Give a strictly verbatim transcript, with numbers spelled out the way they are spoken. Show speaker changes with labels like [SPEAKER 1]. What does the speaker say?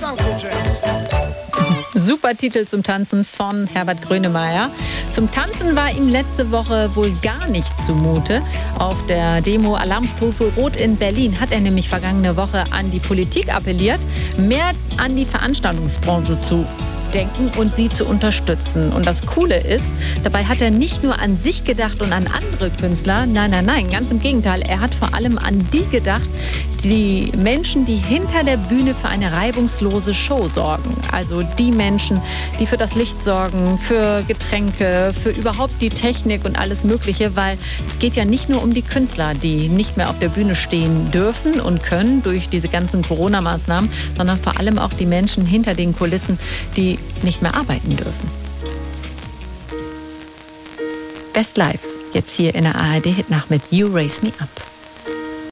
[SPEAKER 1] Super Titel zum Tanzen von Herbert Grönemeyer. Zum Tanzen war ihm letzte Woche wohl gar nicht zumute. Auf der Demo Alarmstufe Rot in Berlin hat er nämlich vergangene Woche an die Politik appelliert, mehr an die Veranstaltungsbranche zu denken und sie zu unterstützen. Und das Coole ist, dabei hat er nicht nur an sich gedacht und an andere Künstler. Nein, nein, nein, ganz im Gegenteil. Er hat vor allem an die gedacht, die Menschen, die hinter der Bühne für eine reibungslose Show sorgen. Also die Menschen, die für das Licht sorgen, für Getränke, für überhaupt die Technik und alles Mögliche, weil es geht ja nicht nur um die Künstler, die nicht mehr auf der Bühne stehen dürfen und können durch diese ganzen Corona-Maßnahmen, sondern vor allem auch die Menschen hinter den Kulissen, die nicht mehr arbeiten dürfen. Best Life, jetzt hier in der A R D Hitnacht mit You Raise Me Up.